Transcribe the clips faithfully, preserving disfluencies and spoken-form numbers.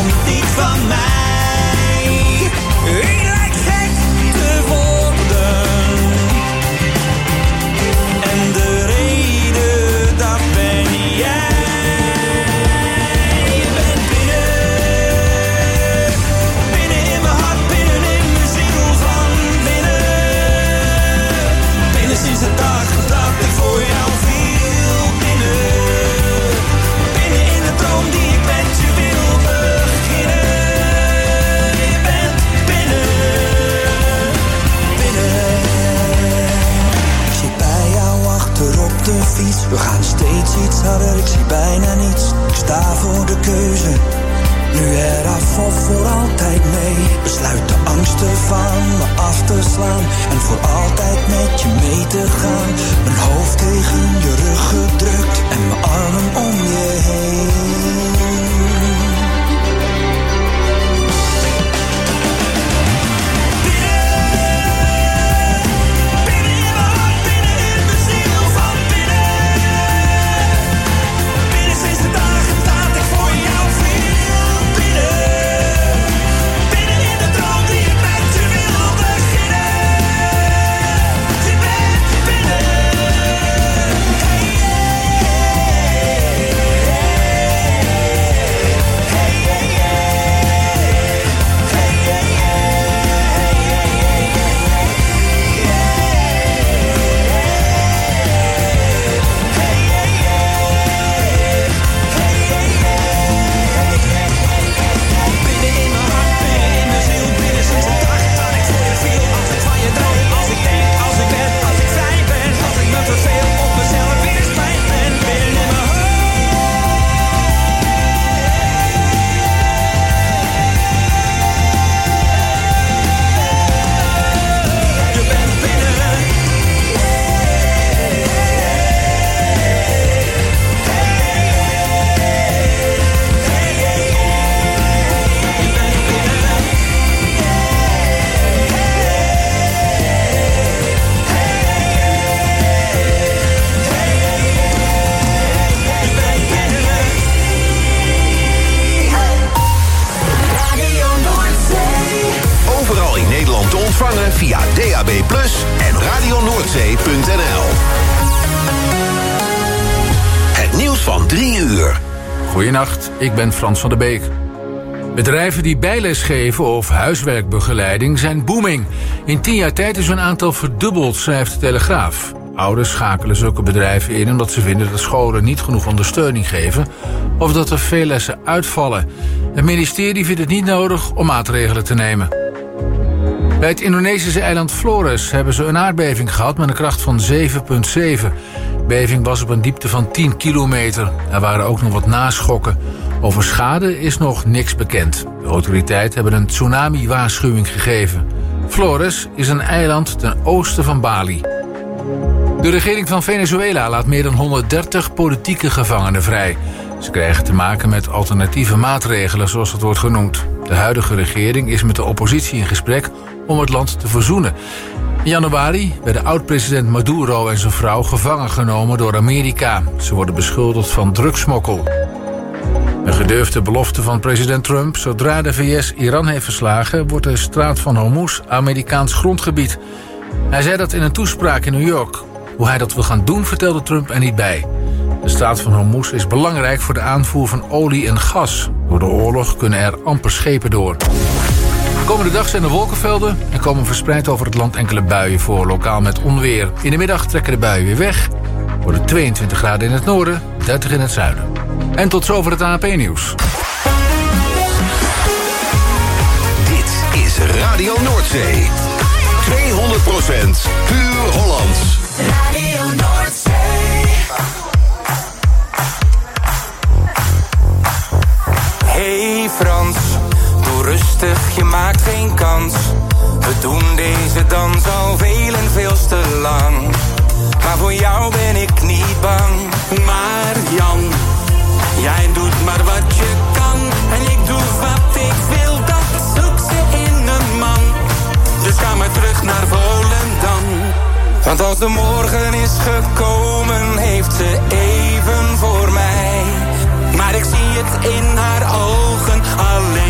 komt niet van mij. Ik lijk gek te worden. En de reden, dat ben jij. Je bent binnen, binnen in mijn hart, binnen in mijn ziel van binnen. Binnen sinds de dag dat ik voor jou viel. Binnen, binnen in de droom die ik met je wil beginnen. Je bent binnen, binnen. Ik zit bij jou achter op de fiets. We gaan steeds iets harder, ik zie bijna niets. Ik sta voor de keuze, nu eraf of voor altijd mee. Besluit de angsten van me af te slaan en voor altijd met je mee te gaan. Mijn hoofd tegen je rug gedrukt en mijn armen om je heen. Via D A B plus, en radio noordzee punt n l. Het nieuws van drie uur. Goedenacht, ik ben Frans van der Beek. Bedrijven die bijles geven of huiswerkbegeleiding zijn booming. In tien jaar tijd is hun aantal verdubbeld, schrijft de Telegraaf. Ouders schakelen zulke bedrijven in omdat ze vinden dat scholen niet genoeg ondersteuning geven of dat er veel lessen uitvallen. Het ministerie vindt het niet nodig om maatregelen te nemen. Bij het Indonesische eiland Flores hebben ze een aardbeving gehad met een kracht van zeven komma zeven. De beving was op een diepte van tien kilometer. Er waren ook nog wat naschokken. Over schade is nog niks bekend. De autoriteiten hebben een tsunami-waarschuwing gegeven. Flores is een eiland ten oosten van Bali. De regering van Venezuela laat meer dan honderddertig politieke gevangenen vrij. Ze krijgen te maken met alternatieve maatregelen, zoals het wordt genoemd. De huidige regering is met de oppositie in gesprek om het land te verzoenen. In januari werden oud-president Maduro en zijn vrouw gevangen genomen door Amerika. Ze worden beschuldigd van drugssmokkel. Een gedurfde belofte van president Trump: zodra de V S Iran heeft verslagen, wordt de straat van Hormuz Amerikaans grondgebied. Hij zei dat in een toespraak in New York. Hoe hij dat wil gaan doen, vertelde Trump er niet bij. De straat van Hormuz is belangrijk voor de aanvoer van olie en gas. Door de oorlog kunnen er amper schepen door. De komende dag zijn er wolkenvelden en komen verspreid over het land enkele buien voor, lokaal met onweer. In de middag trekken de buien weer weg. Worden tweeëntwintig graden in het noorden, dertig in het zuiden. En tot zover het A N P-nieuws. Dit is Radio Noordzee. tweehonderd procent puur Hollands. Radio Noordzee. Hey Frans, doe rustig, je maakt geen kans. We doen deze dans al veel en veel te lang. Maar voor jou ben ik niet bang. Maar Jan, jij doet maar wat je kan. En ik doe wat ik wil, dat zoekt ze in een man. Dus ga maar terug naar Volendam. Want als de morgen is gekomen, heeft ze even voor mij. Maar ik zie het in haar ogen alleen.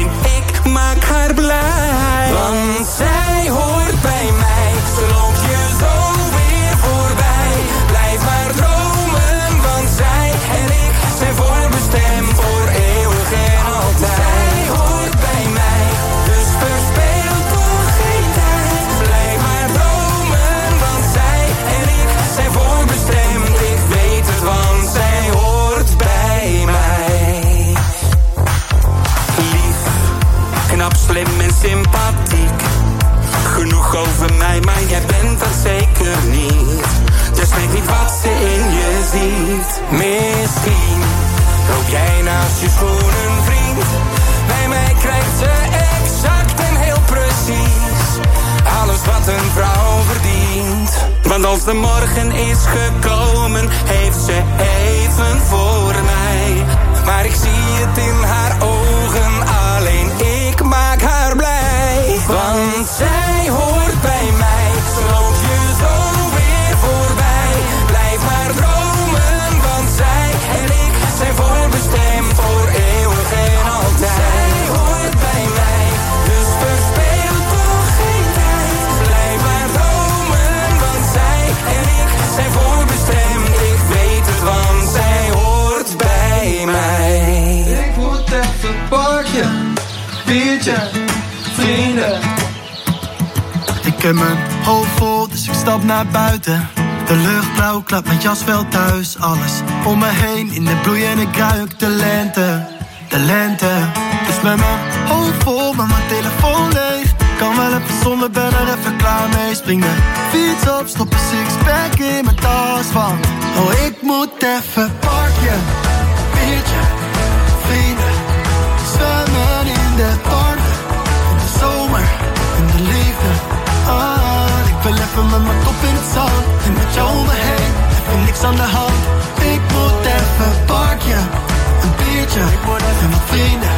knap, slim en sympathiek. Genoeg over mij, maar jij bent dat zeker niet. Dus weet niet wat ze in je ziet. Misschien loop jij naast je schoenen vriend. Bij mij krijgt ze exact en heel precies alles wat een vrouw verdient. Want als de morgen is gekomen, heeft ze even voor mij. Maar ik zie het in haar ogen, alleen ik maak haar blij. Want zij hoort bij mij, ze loopt je zo weer voorbij. Blijf maar dromen, want zij en ik zijn voorbestemd voor eeuwig en altijd. Zij hoort bij mij, dus verspeel toch geen tijd. Blijf maar dromen, want zij en ik zijn voorbestemd. Ik weet het, want zij hoort bij mij. Ik moet even parkje, biertje, vrienden. Ik heb mijn hoofd vol, dus ik stap naar buiten. De lucht blauw, klap mijn jas wel thuis. Alles om me heen, in de bloei en ik ruik de lente. De lente. Dus met mijn hoofd vol, maar mijn telefoon leeg. Kan wel even zonder, ben er even klaar mee. Spring de fiets op, stop een sixpack in mijn tas van. Oh, ik moet even parkje, biertje, vrienden. Zwemmen in de warmte, in de zomer, in de liefde. Ah, ik wil even met mijn kop in het zand. En met jou om me heen, even niks aan de hand. Ik moet even parkje, een biertje, en mijn vrienden.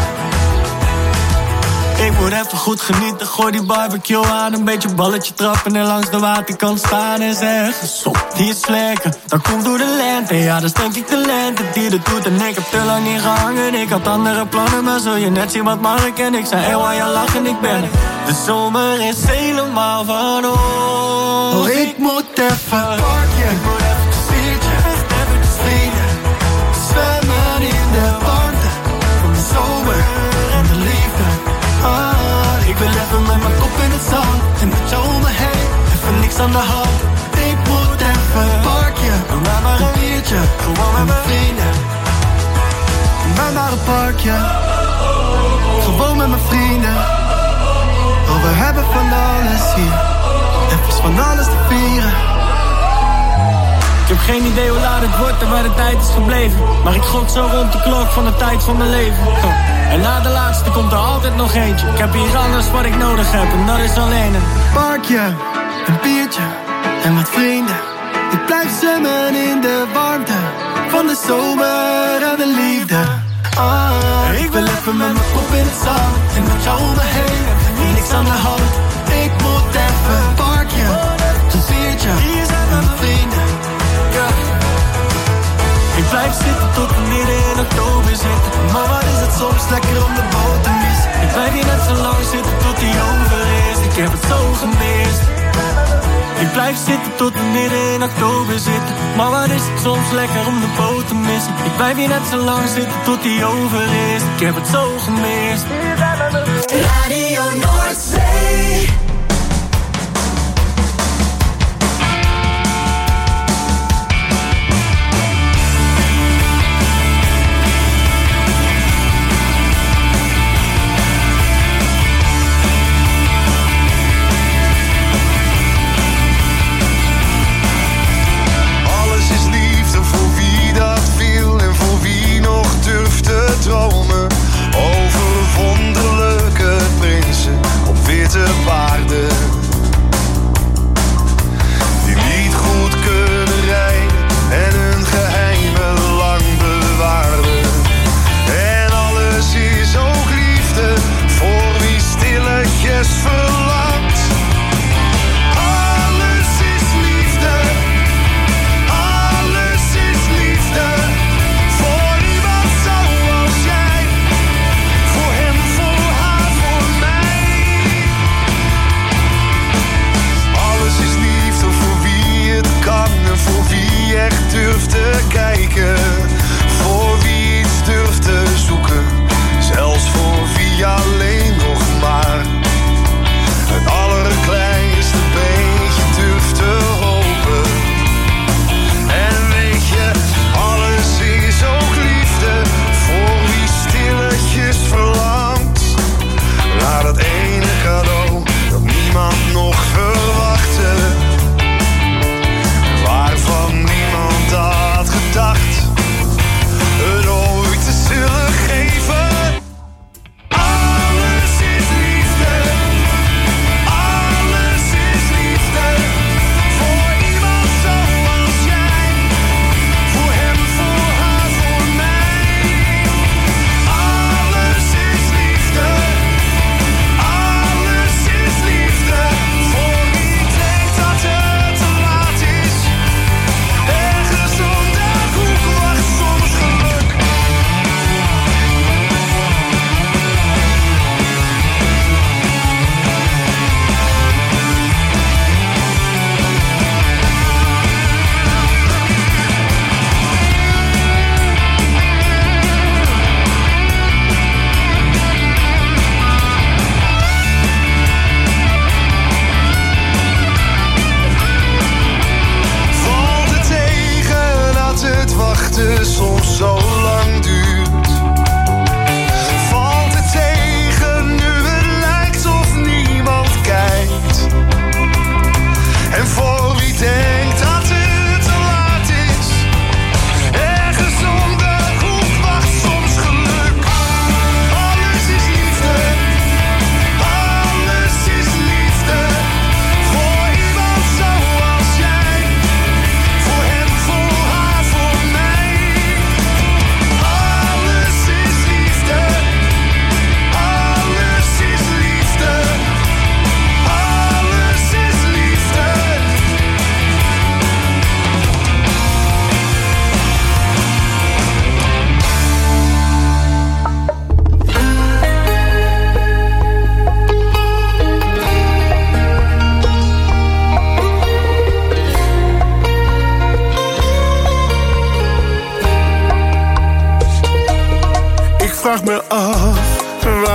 Ik moet even goed genieten, gooi die barbecue aan. Een beetje balletje trappen en langs de waterkant staan. En zeggen, zo, die is lekker, dat komt door de lente. Ja, dat is denk ik de lente die dat doet. En ik heb te lang niet gehangen, ik had andere plannen. Maar zul je net zien wat mag ik en ik zei, hé, waar je lachen, ik ben er. De zomer is helemaal van ons. Oh, ik moet even parkje, ik moet even een biertje, even de vrienden. Zwemmen in de warmte van de zomer en de liefde. Ah, ik wil even met mijn kop in het zand. En met jou om me heen, even niks aan de hand. Ik moet even parkje, doe maar maar een biertje, gewoon met mijn vrienden. Doe maar maar een parkje, gewoon met mijn vrienden. Oh, we hebben van alles hier, even van alles te vieren. Ik heb geen idee hoe laat het wordt en waar de tijd is gebleven. Maar ik gok zo rond de klok van de tijd van mijn leven. En na de laatste komt er altijd nog eentje. Ik heb hier alles wat ik nodig heb en dat is alleen een parkje, een biertje en met vrienden. Ik blijf zwemmen in de warmte van de zomer en de liefde. Ah, ik wil even met mijn kop in het zand. En met jou om me heen, en niks aan de hand. Ik moet even parkje, een biertje en met vrienden. Ik blijf zitten tot we midden in oktober zitten. Maar wat is het soms lekker om de boot te missen. Ik blijf hier net zo lang zitten tot die over is. Ik heb het zo gemist. Ik blijf zitten tot we midden in oktober zitten. Maar wat is het soms lekker om de boot te missen. Ik blijf hier net zo lang zitten tot die over is. Ik heb het zo gemist. Radio Noordzee. Dromen over wonderlijke prinsen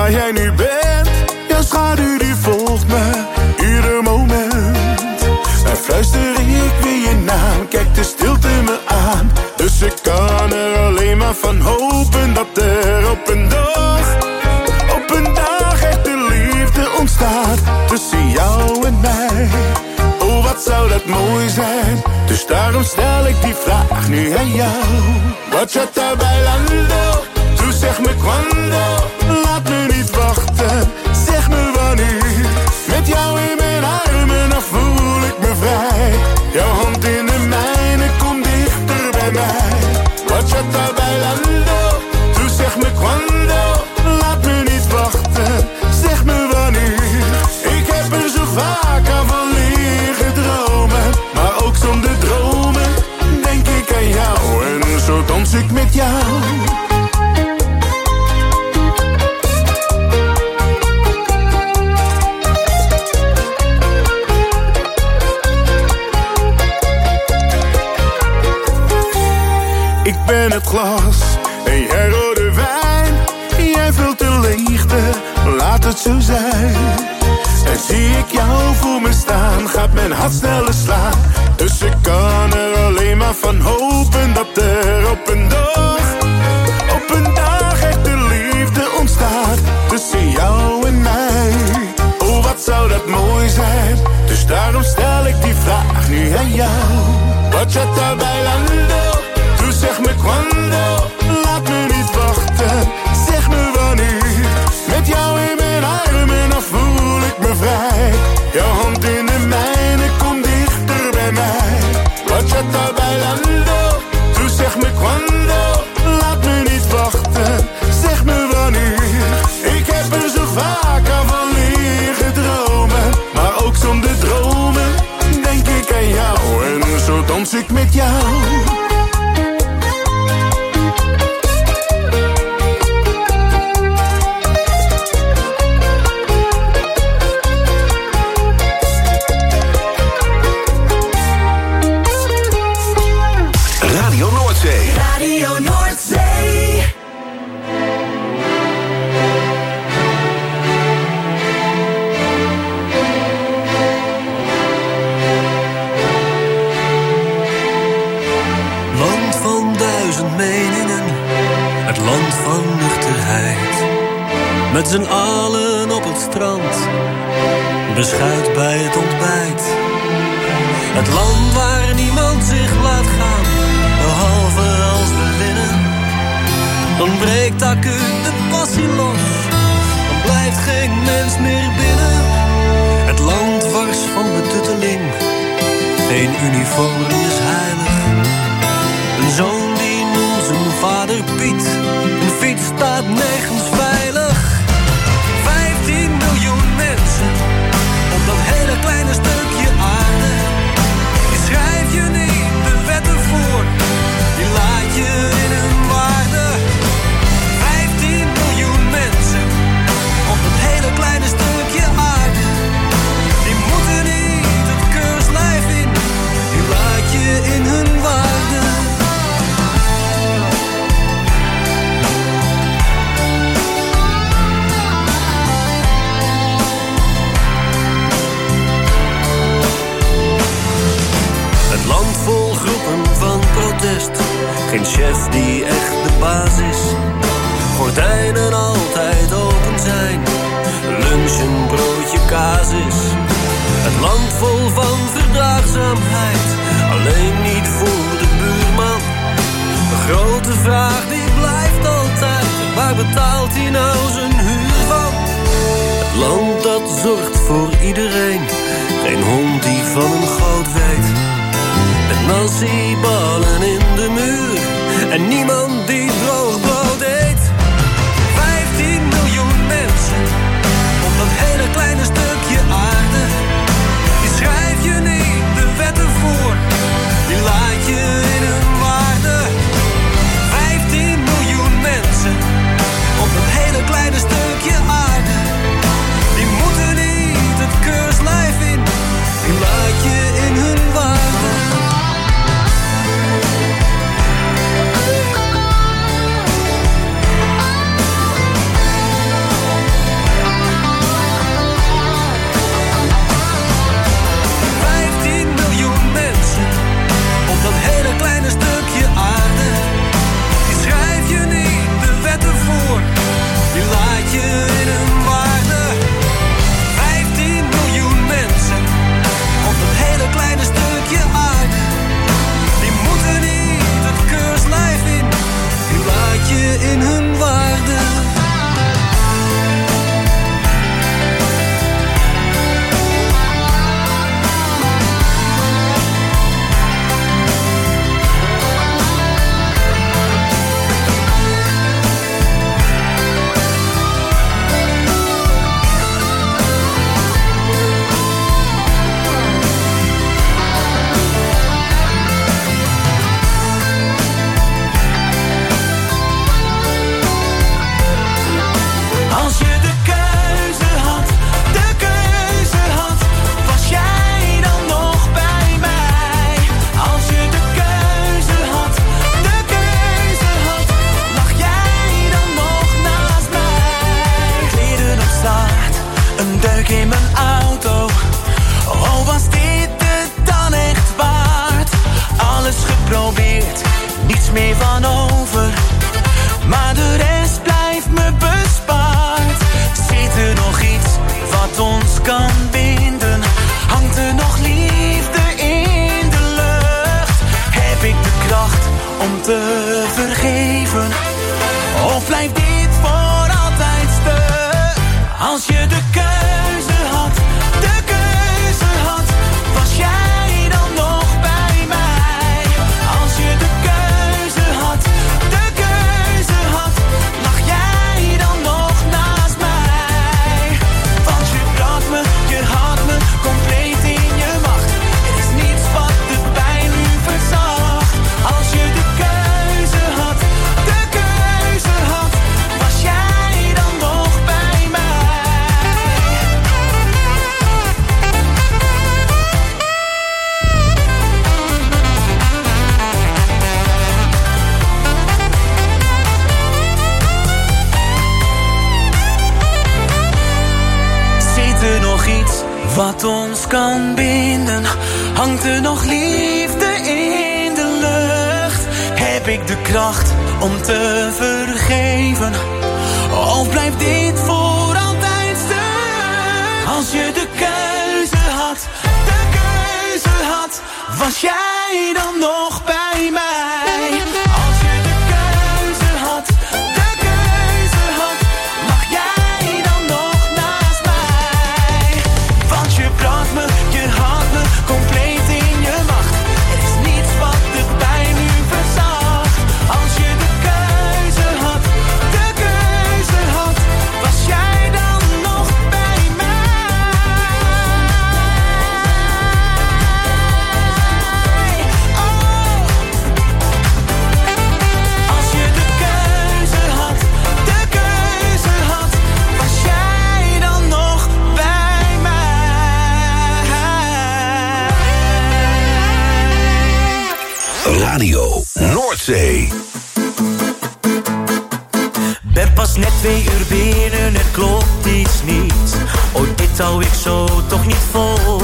waar jij nu bent. Jouw schaduw die volgt me, ieder moment. En fluister ik weer je naam, kijk de stilte me aan. Dus ik kan er alleen maar van hopen dat er op een dag, op een dag echte liefde ontstaat tussen jou en mij. Oh, wat zou dat mooi zijn. Dus daarom stel ik die vraag nu aan jou. Bachata bailando, tu zeg me quando. Laat me niet wachten, zeg me wanneer. Met jou in mijn armen, dan voel ik me vrij. Jouw hand in de mijne, kom dichter bij mij. Bachata bailando, tu zeg me quando. Laat me niet wachten, zeg me wanneer. Ik heb er zo vaak aan van liggen dromen. Maar ook zonder dromen denk ik aan jou. En zo dans ik met jou. Ik ben het glas en jij rode wijn. Jij vult de leegte, laat het zo zijn. En zie ik jou voor me staan, gaat mijn hart sneller slaan. Dus ik kan er alleen maar van hopen dat er op een dag, op een dag echte liefde ontstaat tussen jou en mij. Oh, wat zou dat mooi zijn. Dus daarom stel ik die vraag nu aan jou. Bachata bailando, tu zeg me quando. Laat me niet wachten, zeg me wanneer. Met jou in mijn armen, dan voel ik me vrij. Jouw hand in de mijne, kom dichter bij mij. Bachata bailando, tu zeg me quando. Laat me niet wachten, zeg me wanneer. Ik heb er zo vaak aan van liggen dromen. Maar ook zonder dromen denk ik aan jou. En zo dans ik met jou. Radio Noordzee. Radio Noordzee. Land van duizend meningen, het land van nuchterheid. Met z'n allen op het strand, beschuit bij het ontbijt. Het land waar niemand zich laat gaan, behalve als we winnen. Dan breekt acuut de passie los, dan blijft geen mens meer binnen. Het land wars van betutteling, geen uniform is heilig. Een zoon die noemt zijn vader Piet, een fiets staat nergens veilig. Vijftien miljoen mensen op dat hele kleine stukje aarde. Die schrijf je niet de wetten voor, die laat je in hun waarde. Vijftien miljoen mensen op dat hele kleine stukje aarde. Die moeten niet het keurslijf in, die laat je in hun waarde. Het land vol groepen van protest, geen chef die echt de baas is. Gordijnen altijd open zijn, lunch een broodje kaas is. Het land vol van verdraagzaamheid, alleen niet voor de buurman. De grote vraag die blijft altijd, waar betaalt hij nou zijn huur van? Het land dat zorgt voor iedereen, geen hond die van een goot weet. Met nasi-ballen in de muur en niemand die droog brood eet. Vijftien miljoen mensen op dat hele kleine stukje aarde. Die schrijf je niet de wetten voor, die laat je in hun waarde. Vijftien miljoen mensen op dat hele kleine stukje aarde. Die moeten niet het keurslijf in, die laat je in hun waarde. een deuk in mijn auto. Oh, was dit het dan echt waard? Alles geprobeerd, niets meer van over. Maar de rest blijft me bespaard. Zit er nog iets wat ons kan binden? Hangt er nog liefde in de lucht? Heb ik de kracht om te vergeven? Of blijft dit voor altijd stuk? Als je de keuze had, de keuze had, was jij dan nog bij mij? Als je de keuze had, de keuze had, lag jij dan nog naast mij? Want je bracht me, je had me compleet in je macht. Er is niets wat de pijn nu verzacht. Als je de keuze had, de keuze had, was jij dan nog bij mij? Zit er nog iets wat ons kan binden? Hangt er nog liefde in de lucht? Heb ik de kracht om te vergeven? Of blijft dit voor altijd stuk? Als je de keuze had, de keuze had, was jij dan nog bij mij? Als je de keuze had, de keuze had, lag jij dan nog naast mij? Want je bracht me, je had me compleet in je macht. Er is niets wat de pijn nu verzacht. Als je de keuze had, de keuze had, was jij dan nog bij mij? Oh. Als je de keuze had, de keuze had, was jij dan nog bij mij? Radio Noordzee. Ben pas net twee uur binnen, er klopt iets niet. Oh, dit hou ik zo toch niet vol.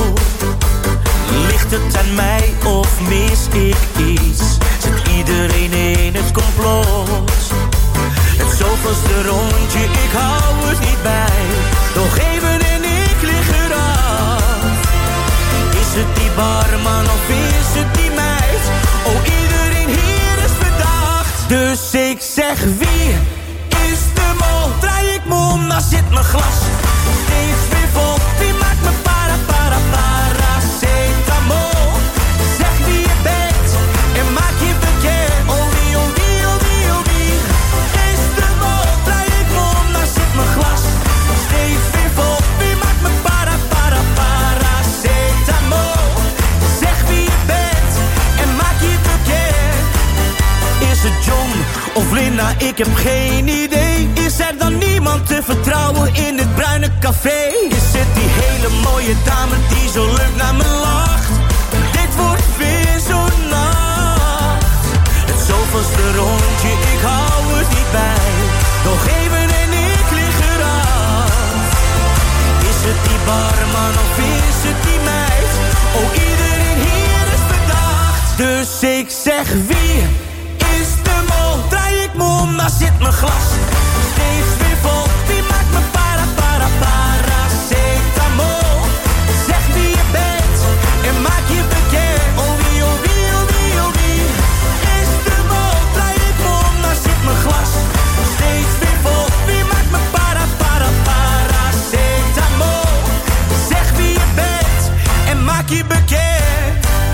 Ligt het aan mij of mis ik iets? Zit iedereen in het complot? Het zoveelste rondje, ik hou het niet bij. Nog even en ik lig eraf. Is het die barman of is het die meid? Oh, iedereen hier is verdacht. Dus ik zeg wie is de mol? Draai ik me om, dan zit mijn glas steeds weer vol. Wie maakt me para, para, paracetamol? Zeg wie je bent en maak je bekend. Oh wie, oh wie, oh wie, oh wie is de mol? Draai ik me om, dan zit mijn glas steeds weer vol. Wie maakt me para, para, paracetamol? Zeg wie je bent en maak je bekend. Is het John of Linda? Ik heb geen idee. Is er dan niemand te vertrouwen in dit bruine café? Is het die hele mooie dame die zo leuk naar me lacht? Dit wordt weer zo'n nacht. Het zoveelste rondje, ik hou het niet bij. Nog even en ik lig eraf. Is het die barman of is het die meid? Oh, iedereen hier is verdacht. Dus ik zeg wie is de mol? Draai ik me om, dan zit mijn glas steeds weer vol. Wie maakt me para, para, paracetamol? Zeg wie je bent en maak je bekend. Oh wie, oh wie, oh wie, oh wie is de mol? Draai ik me om, dan zit mijn glas steeds weer vol. Wie maakt me para, para, paracetamol? Zeg wie je bent en maak je bekend.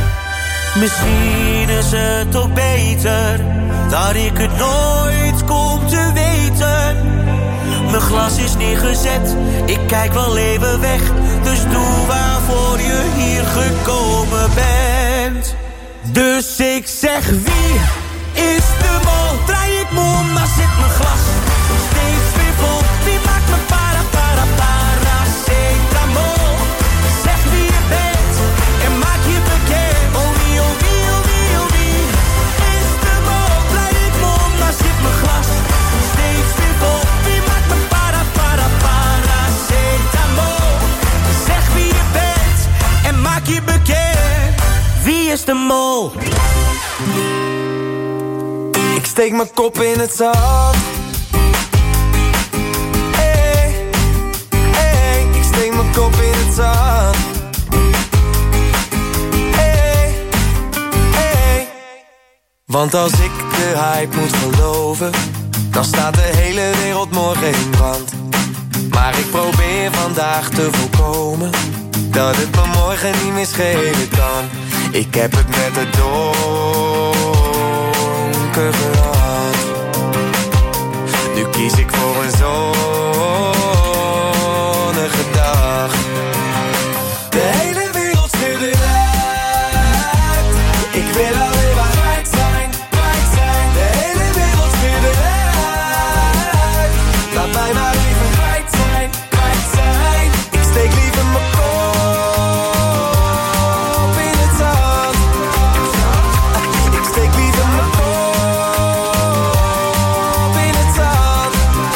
Misschien is het ook beter dat ik het nooit kom te weten. Mijn glas is neergezet, ik kijk wel even weg. Dus doe waarvoor je hier gekomen bent. Dus ik zeg wie is de mol? Draai ik me om, dan zit mijn glas steeds weer vol. Wie maakt me para, para, paracetamol? Zeg wie je bent en maak je bekend. Oh wie, oh wie, oh wie, oh wie is de mol? Draai ik me om, dan zit mijn glas steeds weer vol. Wie maakt me para, para, paracetamol? de mol. Ik steek mijn kop in het zand. Hey, hey, ik steek mijn kop in het zand. Hey, hey. Want als ik de hype moet geloven, dan staat de hele wereld morgen in brand. Maar ik probeer vandaag te voorkomen dat het me morgen niet meer schelen kan. Ik heb het met het donker gehad. Nu kies ik voor een zonnige dag. De hele wereld schudde uit. Ik wil alleen maar kwijt zijn, kwijt zijn. De hele wereld schudde uit. Laat mij maar even kwijt zijn, kwijt zijn. Ik steek liever mijn kop in het zand. Ik steek liever mijn kop in het zand.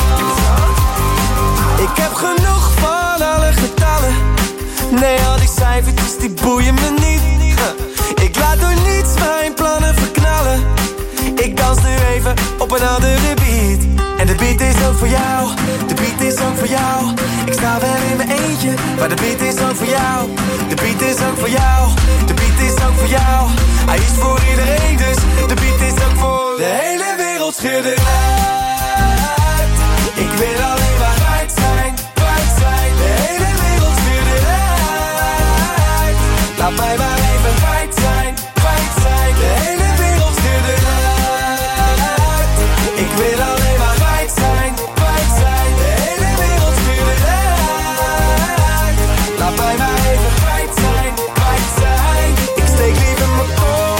Ik heb genoeg van alle getallen. Nee, al die cijfertjes die boeien me niet. Ik laat door niets mijn plannen verknallen. Ik dans nu even op een andere beat. En de beat is ook voor jou, de beat is ook voor jou. Ik sta wel in mijn eentje, maar de beat is ook voor jou. De beat is ook voor jou, de beat is ook voor jou. Hij is voor iedereen, dus de beat is ook voor de hele wereld schudden uit. Ik wil alleen maar kwijt zijn, kwijt zijn. De hele wereld schudden uit. Laat mij maar even kwijt zijn, kwijt zijn. De hele wereld schudden uit. Ik wil alleen maar kwijt zijn, kwijt zijn. De hele wereld schudden uit. Laat mij maar even kwijt zijn, kwijt zijn. Ik steek liever mijn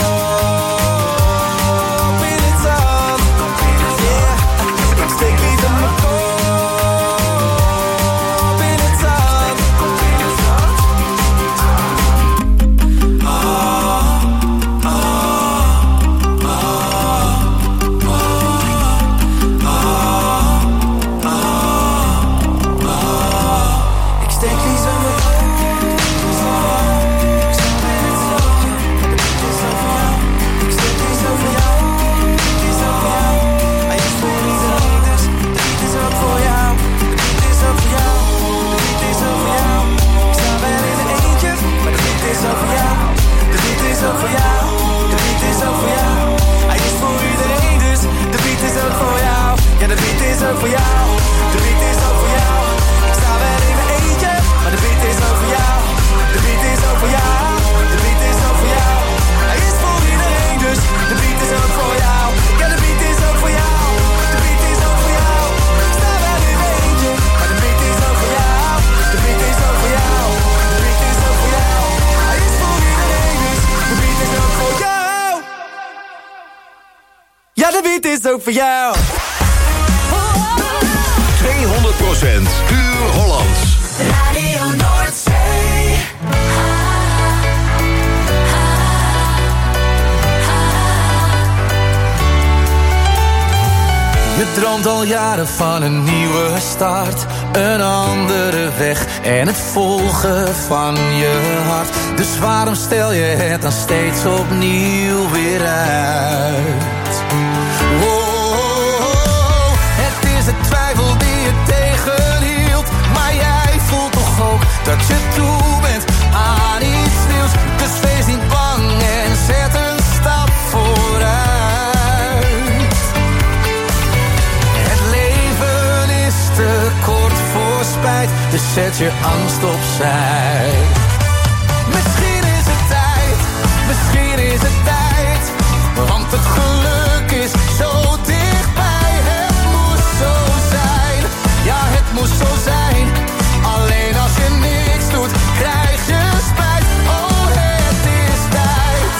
kop in het zand. Yeah, ik steek liever mijn kop in het zand. Ah, ah, ah, ah, ah. Ik steek liever mijn kop in het zand. Ik steek liever voor jou. Ik steek liever voor jou. Hij is voor iedereen, dus de beat is ook voor jou. De beat is ook voor jou. De beat is ook voor jou. Ik sta wel in een eentje, maar de beat is ook voor jou. De beat is ook voor jou. De beat is ook voor jou. Hij is voor iedereen, dus de beat is ook voor jou. Ja, de beat is ook voor jou. De beat is ook voor jou. Ik sta wel in mijn eentje, maar de beat is ook voor jou. De beat is ook voor jou. De beat is ook voor jou. Hij is voor iedereen, dus de beat is ook voor jou. Ja, de beat is ook voor jou. De beat is ook voor jou. Ik sta wel in mijn eentje, maar de beat is ook voor jou. De beat is ook voor jou. De beat is ook voor jou. Hij is voor iedereen, dus de beat is ook voor jou. Ja, de beat is ook voor jou. tweehonderd procent puur Hollands. Radio Noordzee. Je droomt al jaren van een nieuwe start, een andere weg en het volgen van je hart. Dus waarom stel je het dan steeds opnieuw weer uit? Wow, het is de twijfel die je tegenhield, maar jij voelt toch ook dat je toe bent aan iets nieuws. Dus wees niet bang en zet een stap vooruit. Het leven is te kort voor spijt, dus zet je angst opzij. Misschien is het tijd, misschien is het tijd, want het geluk is zo dichtbij. Het moest zo zijn, ja het moest zo zijn. Alleen als je niks doet, krijg je spijt. Oh, het is tijd.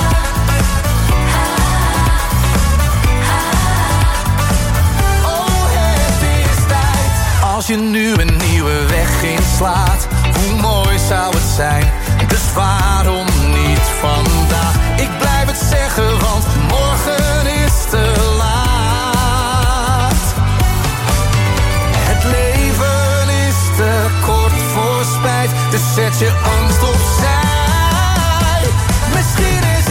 Oh, het is tijd. Als je nu een nieuwe weg inslaat, hoe mooi zou het zijn. Dus waarom niet vandaag? Ik blijf het zeggen, want morgen is te laat. Het leven is te kort voor spijt, dus zet je angst opzij. Misschien is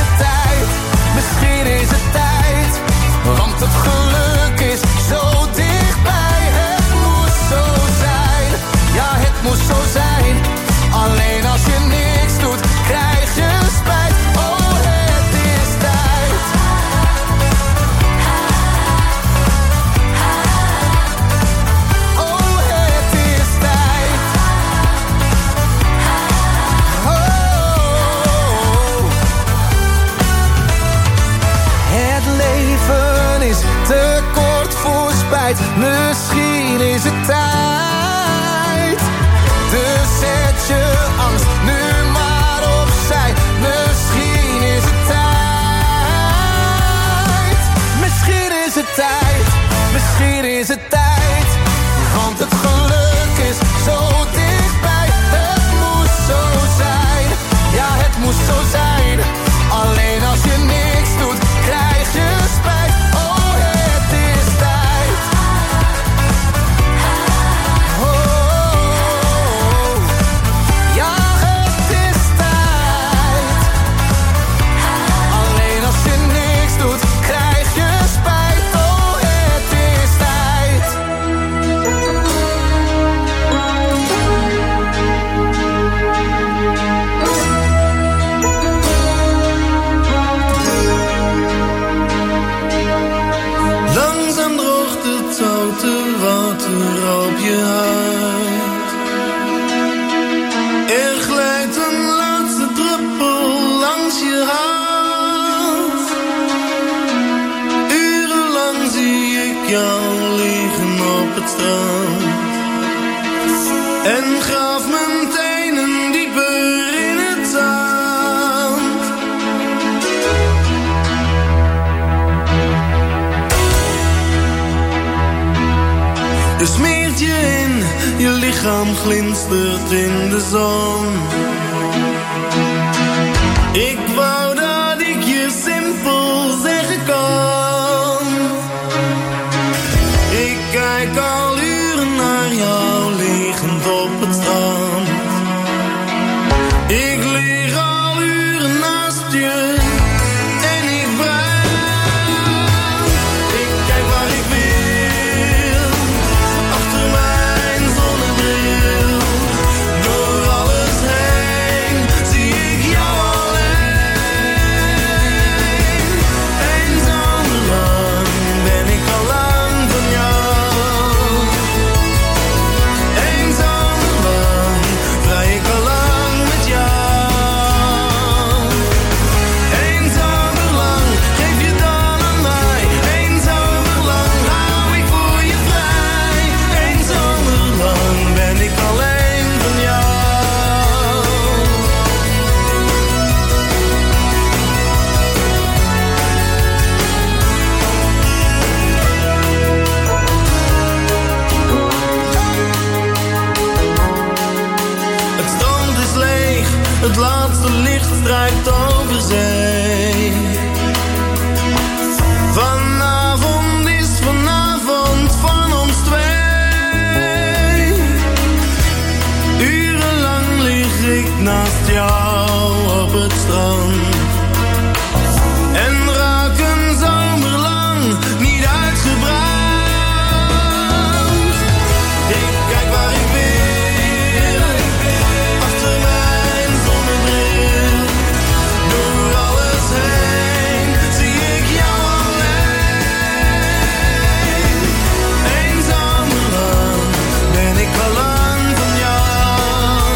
en gaf mijn tenen dieper in het zand. Je smeert je in, je lichaam glinstert in de zon. Ik wou dat ik je simpel zeggen kan. Ik kijk al uren naar jou liggend op het strand. Ik lig al uren naast je en ik brand. Ik kijk waar ik wil, achter mijn zonnebril. Door alles heen zie ik jou alleen. Eenzaam lang ben ik al lang van jou. Eenzaam lang vrij ik al lang met jou. Eenzaam lang geef je dan aan mij. Eenzaam lang hou ik voor je vrij. Eenzaam lang ben ik alleen van jou. Het strand is leeg, het laatste licht strijkt over zee. Vanavond is vanavond van ons twee. Urenlang lig ik naast jou op het strand. En raak een zomerlang niet uitgebrand. Ik kijk waar ik wil, achter mijn zonnebril. Door alles heen zie ik jou alleen. Eenzaam lang ben ik al lang van jou.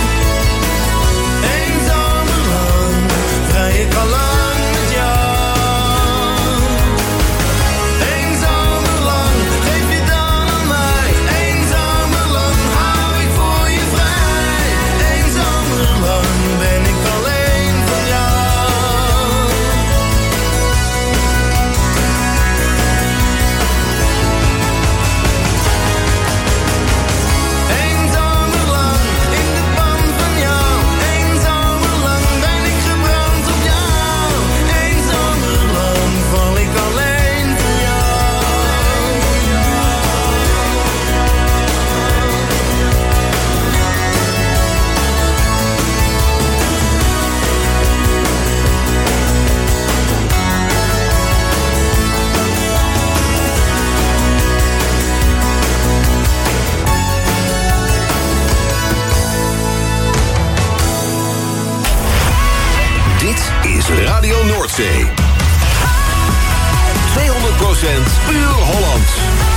Eenzaam lang vrij ik al lang met jou. Eenzaam lang geef je dan aan mij. Eenzaam lang hou ik voor je vrij. Eenzaam lang ben ik alleen van jou. Eenzaam lang in de pan van jou. Eenzaam lang ben ik gebrand op jou. Eenzaam lang val ik alleen van jou. Dit is Radio Noordzee. tweehonderd procent puur Hollands.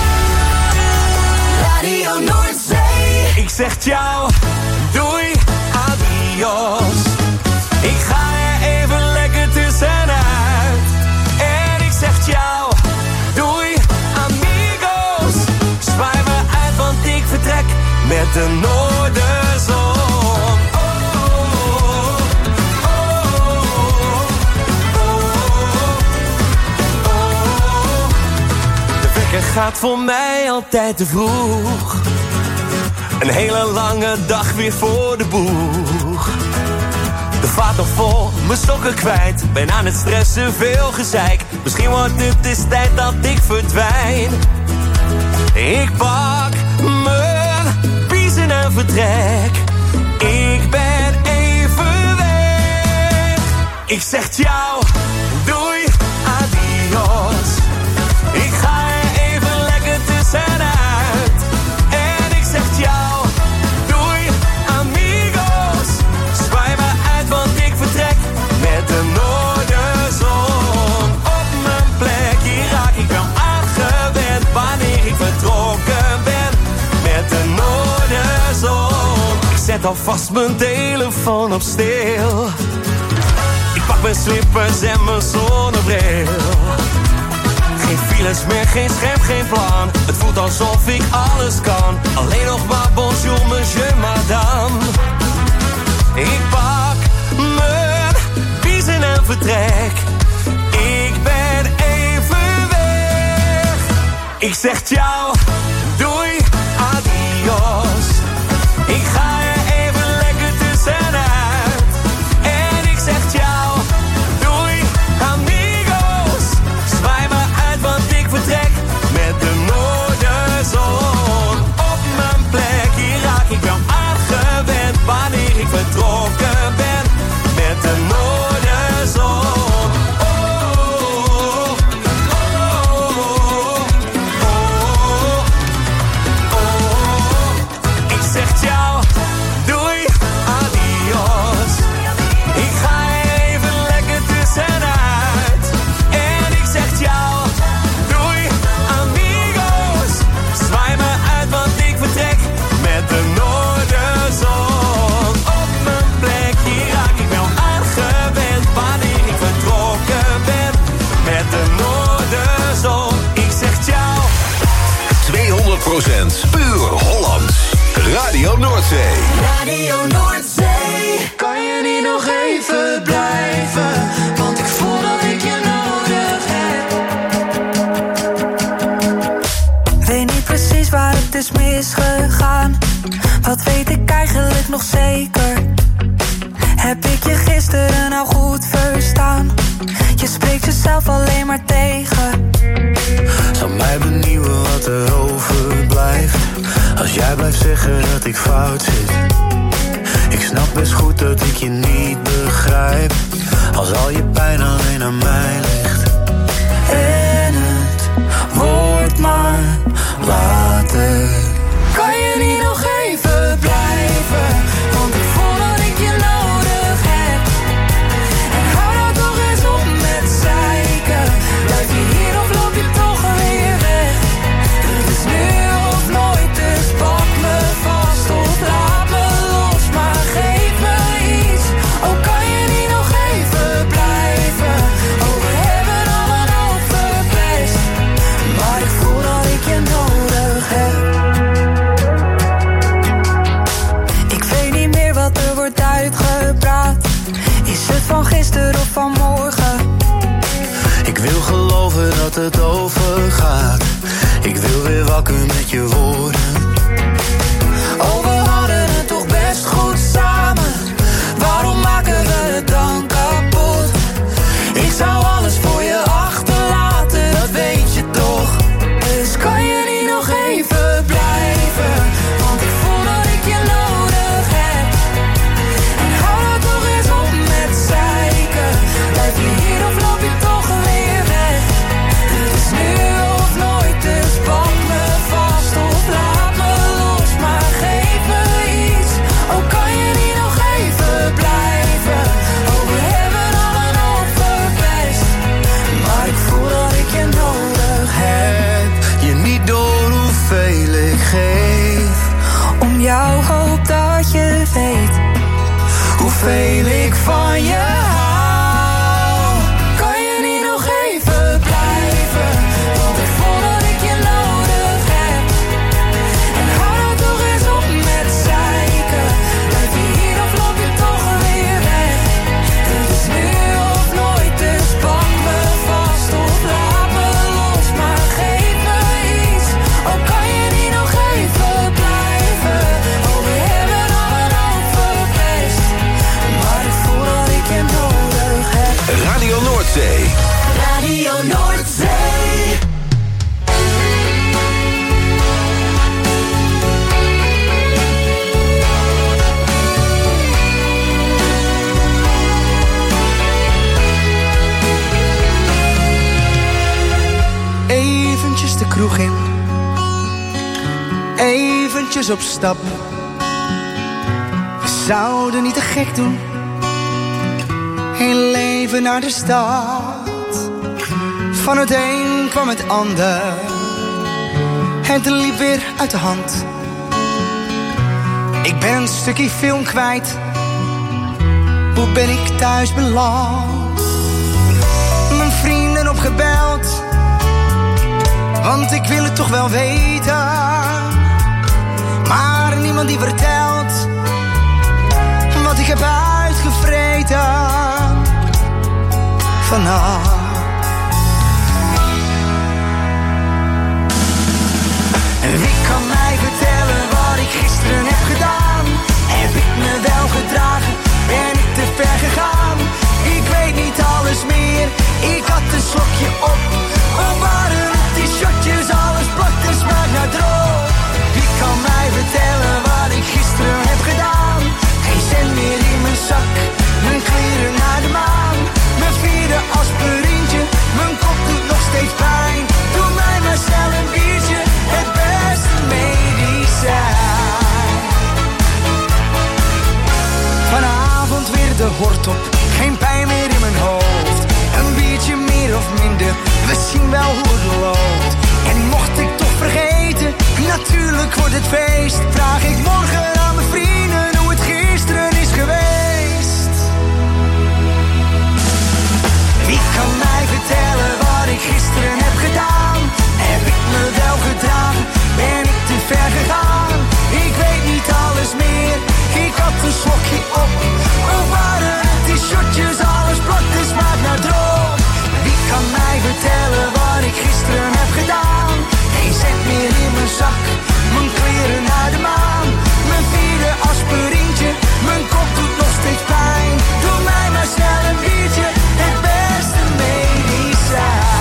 Radio Noordzee. Ik zeg ciao, doei, adios. Ik ga er even lekker tussenuit. En ik zeg ciao, doei, amigos. Zwaai me uit, want ik vertrek met de noorderzon. Het gaat voor mij altijd te vroeg. Een hele lange dag weer voor de boeg. De vaat nog vol, mijn sokken kwijt. Ben aan het stressen, veel gezeik. Misschien wordt het eens tijd dat ik verdwijn. Ik pak mijn biezen en vertrek. Ik ben even weg. Ik zeg ciao, doei, adios. Ik ga er even lekker tussenuit. En ik zeg ciao, doei, amigos. Zwaai me uit, want ik vertrek met de noorderzon. Op mijn plek, hier raak ik wel aangewend. Wanneer ik vertrokken ben met de noorderzon. Ik zet alvast mijn telefoon op stil. Ik pak mijn slippers en mijn zonnebril. Geen files meer, geen scherm, geen plan. Het voelt alsof ik alles kan. Alleen nog maar bonjour, monsieur, vertrek. Ik ben even weg. Ik zeg ciao, doei, adios. Ik ga er even lekker tussenuit. En ik zeg ciao, doei, amigos. Zwaai me uit, want ik vertrek met de noorderzon. Op mijn plek, hier raak ik wel aangewend. Wanneer ik vertrokken ben met de noorderzon. Oh, oh, oh, oh, oh, oh. Ik zeg ciao, doei, adios. Ik ga even lekker tussenuit. En ik zeg ciao, doei, amigos. Zwaai me uit, want ik vertrek met de noorderzon. Op mijn plek, hier raak ik wel aangewend. Wanneer ik vertrokken ben met de noorderzon. Ik zeg ciao. tweehonderd procent puur Hollands. Radio Noordzee. Radio Noordzee. Kan je niet nog even blijven? Want ik voel dat ik je nodig heb. Weet niet precies waar het is misgegaan. Wat weet ik eigenlijk nog zeker? Heb ik je gisteren nou goed verstaan? Je spreekt jezelf alleen maar tegen. Zou mij benieuwen wat er overblijft. Als jij blijft zeggen dat ik fout zit. Ik snap best goed dat ik je niet begrijp. Als al je pijn alleen aan mij ligt. En het wordt maar later. Kan je niet nog even blijven? Want ik voel dat ik je nodig heb. En hou nou toch eens op met zeiken. Blijf je hier of loop je toch weer weg? Het is nu of nooit, dus pak me vast of laat me los. Maar geef me iets, oh kan je niet nog even blijven? Oh we hebben al een hoop verpest. Maar ik voel dat ik je nodig heb. Ik weet niet meer wat er wordt uitgepraat. Is het van gisteren of van morgen? Ik wil geloven dat het overgaat. Ik wil weer wakker met je woorden. Oh, we hadden het toch best goed samen. Waarom maken we het dan kapot? Ik zou alles voor je achterlaten, dat weet je toch. Dus kan je niet nog even blijven? Want ik voel dat ik je nodig heb. En hou nou toch eens op met zeiken. Blijf je hier of loop je toch weer weg? Het is nu of nooit, dus pak me vast of laat me los. Maar geef me iets, oh kan je niet nog even blijven? Oh we hebben al een hoop verpest. Maar ik voel dat ik je nodig heb. Je niet door hoeveel ik geef. Om jou hoop dat je weet Hoeveel ik van je hou. Kan je niet nog even blijven? Want ik voel dat ik je nodig heb. En hou nou toch eens op met zeiken. Blijf je hier of loop je toch weer weg? Het is nu of nooit, dus pak me vast of laat me los. Maar geef me iets, oh kan je niet nog even blijven? Oh we hebben al een hoop verpest. Maar ik voel dat ik je nodig heb. Radio Noordzee. Radio Noordzee. Eventjes de kroeg in. Eventjes op stap. We zouden niet te gek doen. Heel leven naar de stad. Van het een kwam het ander. Het liep weer uit de hand. Ik ben een stukje film kwijt. Hoe ben ik thuis beland? Mijn vrienden opgebeld. Want ik wil het toch wel weten. Maar niemand die vertelt wat ik heb uitgevreten. vannacht. En wie kan mij vertellen wat ik gisteren heb gedaan? Heb ik me wel gedragen? Ben ik te ver gegaan? Ik weet niet alles meer. Ik had een slokje op. Al waren het die shotjes, alles plakt en smaakt naar droog. Wie kan mij vertellen wat ik gisteren heb gedaan? Geen cent meer in mijn zak, mijn kleren naar de maan. Mijn vierde aspirintje, mijn kop doet nog steeds pijn. Doe mij maar snel een biertje, het beste medicijn. Vanavond weer de hort op, geen pijn meer in mijn hoofd. Een biertje meer of minder, we zien wel hoe het loopt. En mocht ik toch vergeten, natuurlijk wordt het feest. Vraag ik morgen aan mijn vrienden hoe het gisteren is geweest. Wie kan mij vertellen wat ik gisteren heb gedaan? Heb ik me wel gedragen? Ben ik te ver gegaan? Ik weet niet alles meer. Ik had een slokje op. Of waren het die shotjes? Alles plakt en smaakt naar droog. Wie kan mij vertellen wat ik gisteren heb gedaan? Geen cent meer in mijn zak. Mijn kleren naar de maan. Mijn vierde aspirintje. Mijn kop doet nog steeds pijn. Doe mij maar snel een biertje. Het beste medicijn.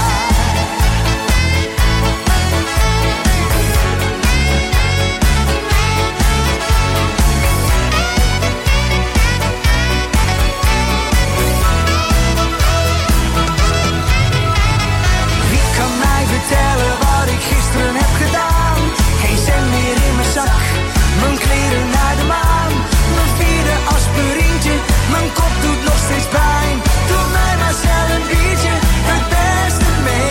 Vertellen wat ik gisteren heb gedaan. Geen cent meer in mijn zak. Mijn kleren naar de maan. Mijn vierde aspirintje. Mijn kop doet nog steeds pijn. Doe mij maar snel een biertje. Het beste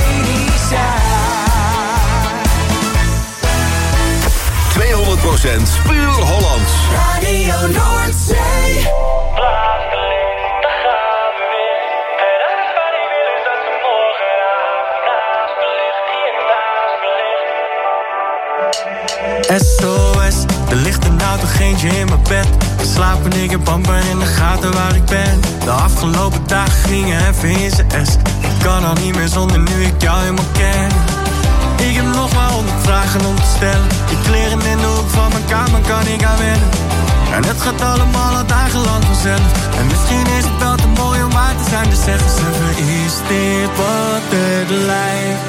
medicijn. tweehonderd procent puur Hollands. Radio Noordzee. S O S, er ligt een nou toch eentje in mijn bed. We slapen, ik heb amper in de gaten waar ik ben. De afgelopen dagen gingen even in z'n S. Ik kan al niet meer zonder nu ik jou helemaal ken. Ik heb nog maar honderd vragen om te stellen. Die kleren in de hoek van mijn kamer kan ik aan wennen. En het gaat allemaal al dagenlang vanzelf. En misschien is het wel te mooi om waar te zijn. Dus zeggen ze me, is dit wat het lijkt?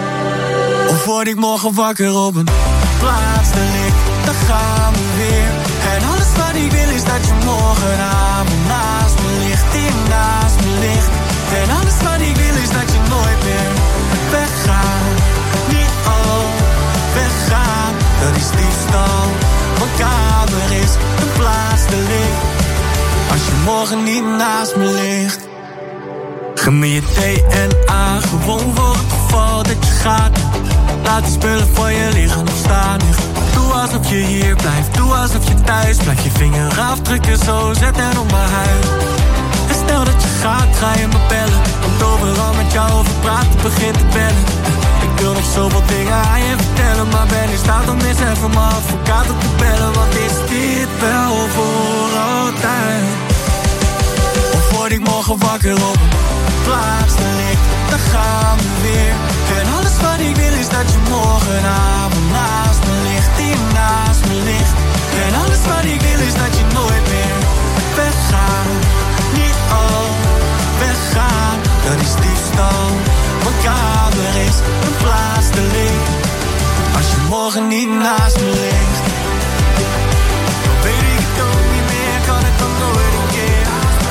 Of word ik morgen wakker op een plaats te lik, dan gaan we weer. En alles wat ik wil is dat je morgenavond naast me ligt, hier naast me ligt. En alles wat ik wil is dat je nooit meer weggaat. Niet al weggaan, dat is diefstal. Mijn kamer is een plaats te lik, als je morgen niet naast me ligt. Geef me je D N A, gewoon voor het geval dat je gaat. Laat die spullen voor je liggen of staan. Doe alsof je hier blijft, doe alsof je thuis blijft. Je vinger afdrukken zo, zet er op mijn huid. En stel dat je gaat, ga je me bellen. Want overal met jou over praten begint te bellen. Ik wil nog zoveel dingen aan je vertellen, maar ben in staat om eens even mijn advocaat op te bellen. Want is dit wel voor altijd? Of word ik morgen wakker op een plaats te ligt, dan gaan we weer. En alles wat ik wil is dat je morgenavond naast me ligt, hier naast me ligt. En alles wat ik wil is dat je nooit meer weggaat. Niet al weggaan, dat is diefstal. Mijn kamer is een plaats te ligt, als je morgen niet naast me ligt. Dan weet ik het ook niet meer, kan het dan nooit een keer.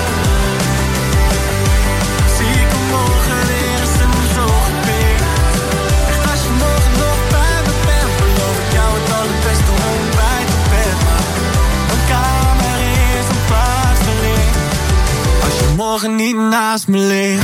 Zie ik hem morgen weer eens in mijn ogen weer. Echt als je morgen nog bij me bent, beloof ik jou het allerbeste ontbijt op bed. Mijn kamer is een plaats te ligt, als je morgen niet naast me ligt.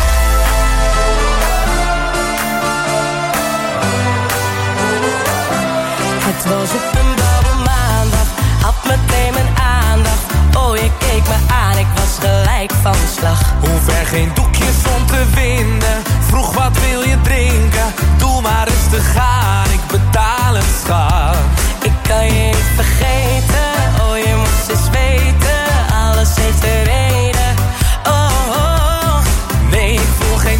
Het was op een blauwe maandag, had meteen mijn aandacht. Oh, je keek me aan, ik was gelijk van slag. Hoef er geen doekjes om te winden. Vroeg wat wil je drinken? Doe maar rustig aan, ik betaal het schat. Ik kan je niet vergeten, oh je moest eens weten. Alles heeft een reden, oh, oh. Nee, ik voel geen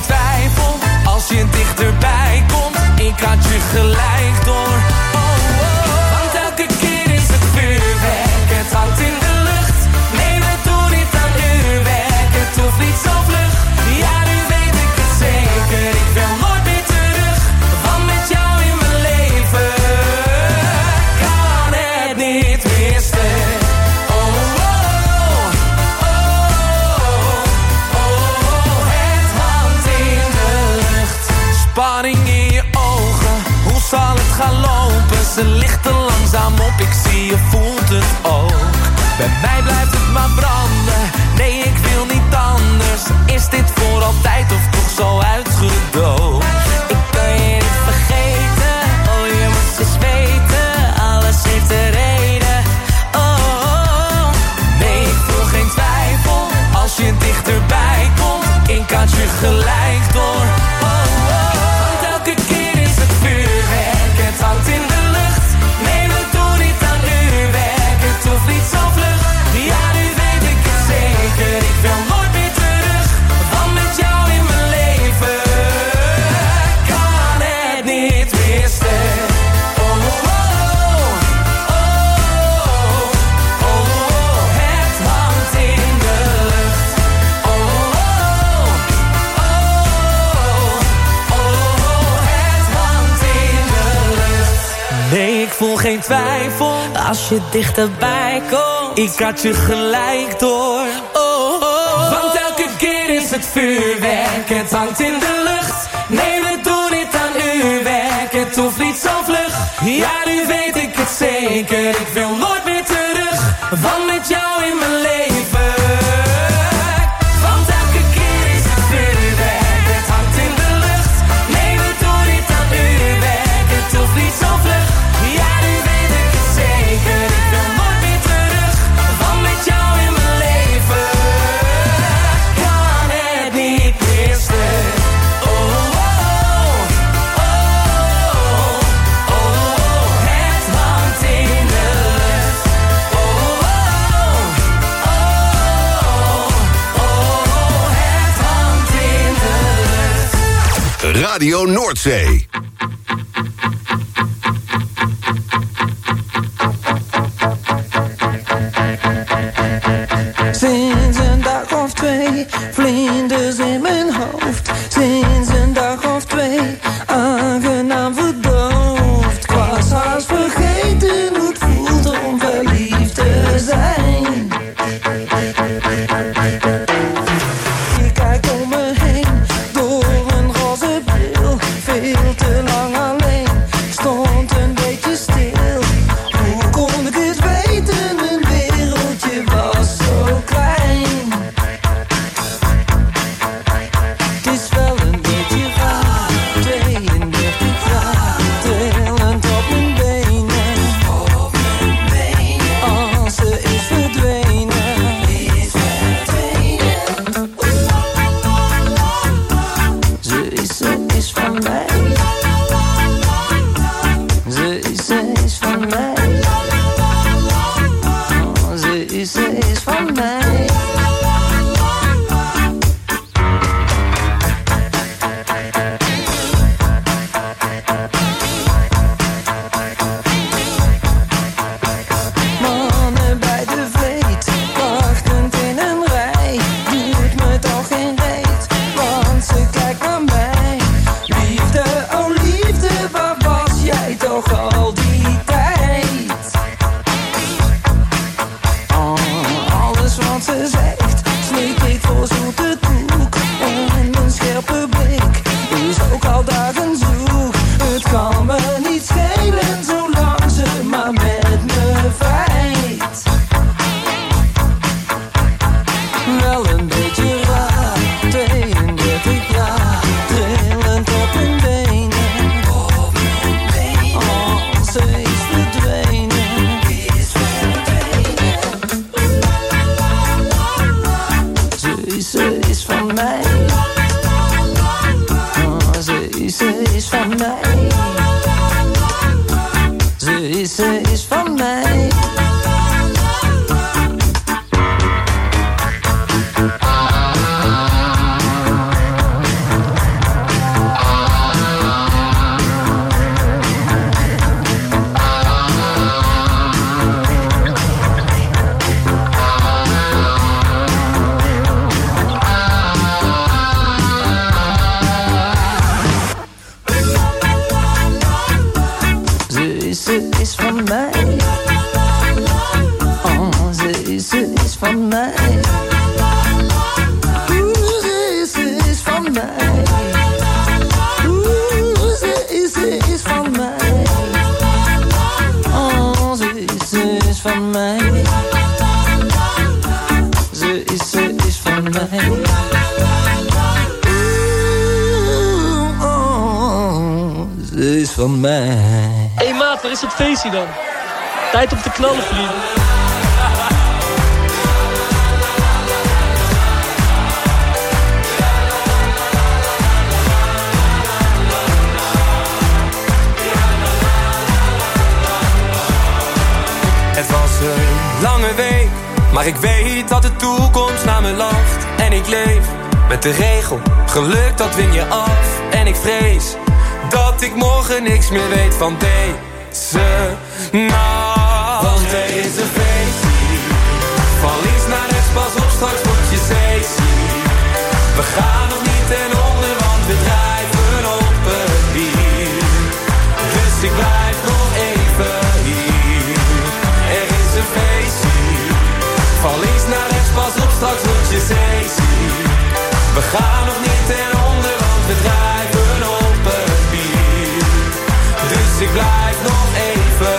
Bij mij blijft het maar branden. Nee, ik wil niet anders. Is dit voor altijd of toch zo uitgedoofd? Ik kan je niet vergeten. Oh, je moet eens weten. Alles heeft een reden. Oh, oh, oh. Nee, ik voel geen twijfel. Als je dichterbij komt, ik had je gelijk door. Oh, oh, oh. Want elke keer is het vuurwerk. Het hangt in de lucht. Nee, we doen niet aan uurwerk. Het hoeft niet zo vlug. Ja, nu weet ik het zeker. Ik wil nooit meer terug. Want met jou in mijn leven kan het niet meer stuk. Oh, oh, oh, oh, oh, oh, het hangt in de lucht. Oh, oh, oh, oh, het hangt in de lucht. Nee, ik voel geen twijfel. Als je dichterbij komt, ik had je gelijk door. Oh, oh, oh. Want elke keer is het vuurwerk. Het hangt in de lucht. Nee, we doen niet aan uurwerk. Het hoeft niet zo vlug. Ja, nu weet ik het zeker. Ik wil nooit meer terug. Want met jou in mijn leven. Want elke keer is het vuurwerk. Het hangt in de lucht. Nee, we doen niet aan uurwerk. Het hoeft niet zo vlug. Ja, nu weet ik het zeker. Ik wil nooit meer terug. Want met jou in mijn leven kan het niet meer stuk. Oh, oh, oh, oh, oh, het hangt in de lucht. Oh, oh, oh, oh, het hangt in de lucht. Radio Noordzee. Sinds een dag of twee, vlinders in mijn hoofd. Sinds een dag of twee, aangenaam verdoofd. Ik was haast vergeten hoe het voelt om verliefd te zijn. Ik kijk om me heen, door een roze bril. Veel te lang alleen, stond een beetje stil. Hoe kon ik het weten, mijn wereldje was zo klein. Het is wel een beetje raar, tweeëndertig jaar, trillend op mijn benen. Op mijn benen. Als ze is verdwenen, is verdwenen. Ze is, ze is van mij. Ze is, ze is van mij. Oh, ze is, ze is van mij. Mannen bij de vleet, wachtend in een rij. Duurt me toch geen reet, want ze kijkt naar mij. Liefde, oh liefde, waar was jij toch al die tijd? Oh, alles wat ze zegt, smeek ik voor zoete koek. En mijn scherpe blik is ook al dagen zoek. Het kan me niet schelen, zolang ze maar met me vrijt. Wel een beetje raar, tweeëndertig jaar, trillend op mijn benen. Op mijn benen. Oh, ze is verdwenen. Is verdwenen. Ze is, ze is van mij. Oh, ze is, ze is van mij. Ze is, ze is van mij. Ze is, ze is van mij. Oh, ze is, ze is van mij. Oeh, ze is, ze is van mij. Oeh, ze is, ze is van mij. Oh, ze is, ze is van mij. van mij. Hé hey maat, waar is dat feestje dan? Tijd om te knallen, vrienden. Het was een lange week, maar ik weet dat de toekomst naar me lacht. En ik leef met de regel, geluk dat win je af. En ik vrees dat ik morgen niks meer weet van deze nacht. Want er is een feestje, van links naar rechts, pas op, straks wordt je zeezie. We gaan nog niet ten onder, want we drijven op het bier. Dus ik blijf nog even hier. Er is een feestje, van links naar rechts, pas op, straks wordt je zeezie. We gaan nog niet ten onder, want we drijven op het bier. Dus ik blijf nog even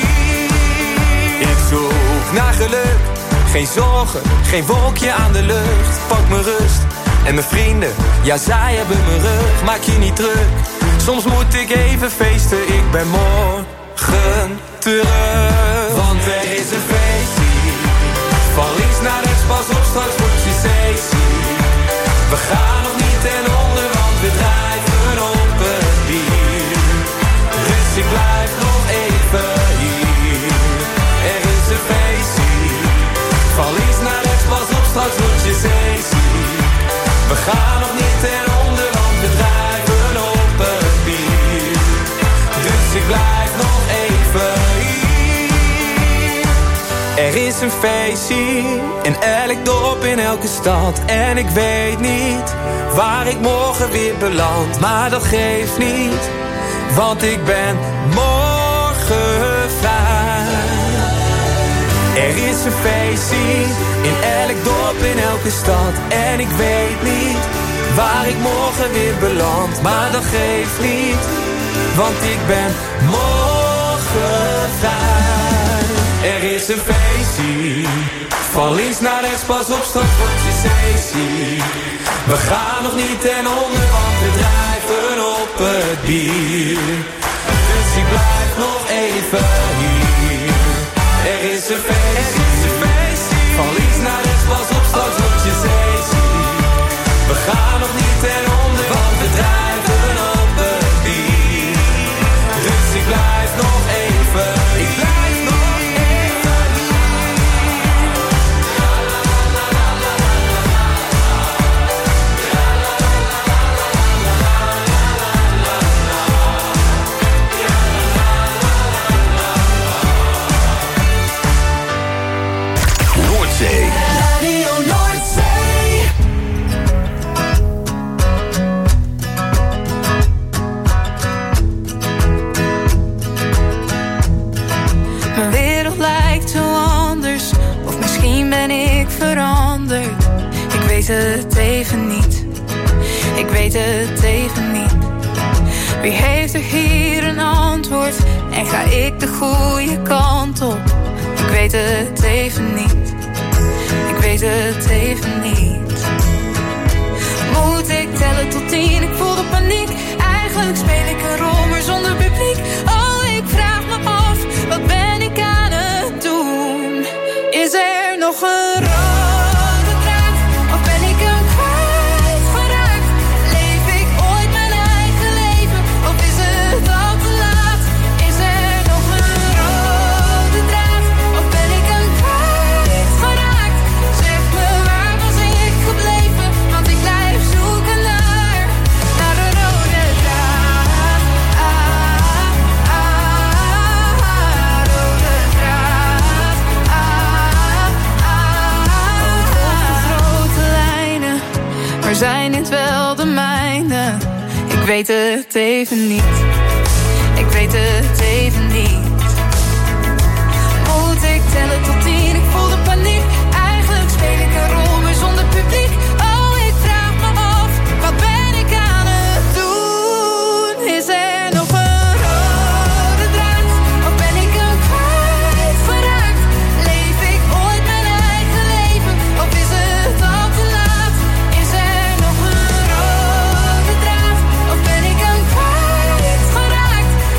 hier. Ik zoek naar geluk, geen zorgen, geen wolkje aan de lucht. Pak mijn rust en mijn vrienden, ja zij hebben mijn rug. Maak je niet druk, soms moet ik even feesten. Ik ben morgen terug. Want er is een feestje, van links naar rechts, pas op, straks wordt je zeezie. We gaan nog niet ten onder, want we drijven op het bier. Dus ik blijf nog even hier. Er is een feestje, van links naar rechts, pas op, straks wordt je zeezie. We gaan nog niet ten onder, want we drijven op het bier. Dus ik blijf nog even hier. Er is een feestje, in elk dorp, in elke stad. En ik weet niet waar ik morgen weer beland. Maar dat geeft niet, want ik ben morgen vrij. Er is een feestje, in elk dorp, in elke stad. En ik weet niet waar ik morgen weer beland. Maar dat geeft niet, want ik ben morgen vrij. Er is een feestje, van links naar rechts, pas op, straks wordt je zeezie. We gaan nog niet ten onder, want we drijven op het bier. Dus ik blijf nog even hier. Er is een feestje, van links naar rechts, pas op, straks wordt je zeezie. We gaan nog niet ten onder, want we drijven op het bier. Dus ik blijf nog even, ik blijf nog even hier. Noordzee. Radio Noordzee. Mijn wereld lijkt zo anders, of misschien ben ik veranderd. Ik weet het even niet, ik weet het even niet. Wie heeft er hier een antwoord en ga ik de goede kant op? Ik weet het even niet, ik weet het even niet. Moet ik tellen tot tien, ik voel de paniek. Eigenlijk speel ik een rol, maar zonder publiek. Oh, ik vraag me af, wat ben ik aan het doen? Is er nog een rode draad, of ben ik hem kwijtgeraakt? Leef ik ooit mijn eigen leven, of is het al te laat? Is er nog een rode draad, of ben ik hem kwijtgeraakt? Zeg me, waar was ik gebleven? Want ik blijf zoeken naar, naar een rode draad. Ah, ah, ah, rode draad. Ah, ah, ah. Grote lijnen, maar zijn dit wel de mijne? Ik weet het even niet, ik weet het even niet. Moet ik tellen tot tien, ik voel de paniek. Eigenlijk speel ik een rol, maar zonder publiek. Oh, ik vraag me af, wat ben ik aan het doen? Is er nog een rode draad, of ben ik hem kwijtgeraakt? Leef ik ooit mijn eigen leven, of is het al te laat? Is er nog een rode draad, of ben ik hem kwijtgeraakt?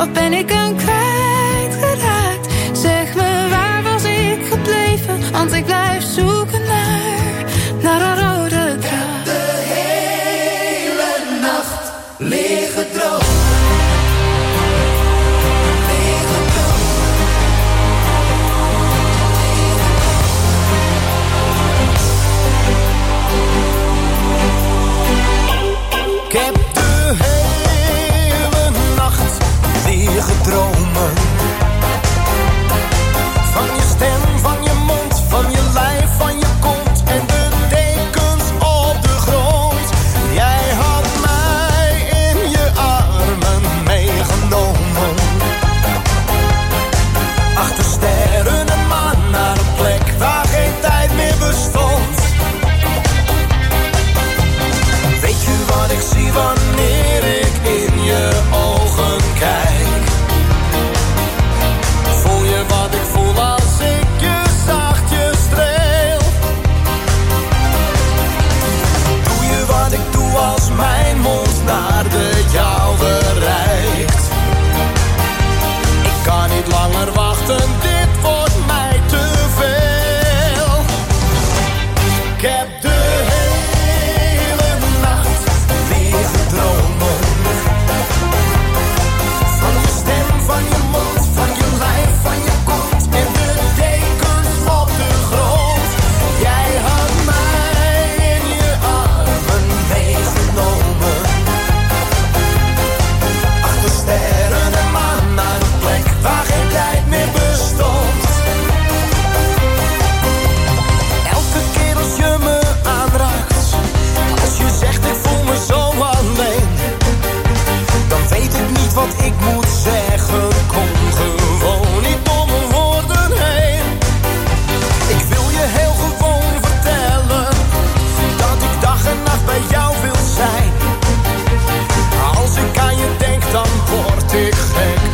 Wat ben ik aan kwijtgeraakt? Zeg me, waar was ik gebleven? Want ik blijf zoeken naar, naar een rode draad. De hele nacht liggen droom. Ik heb de hele nacht liggen dromen. Van je stem, van je mond, van je lijf, van je kont en de dekens op de grond. Jij had mij in je armen meegenomen.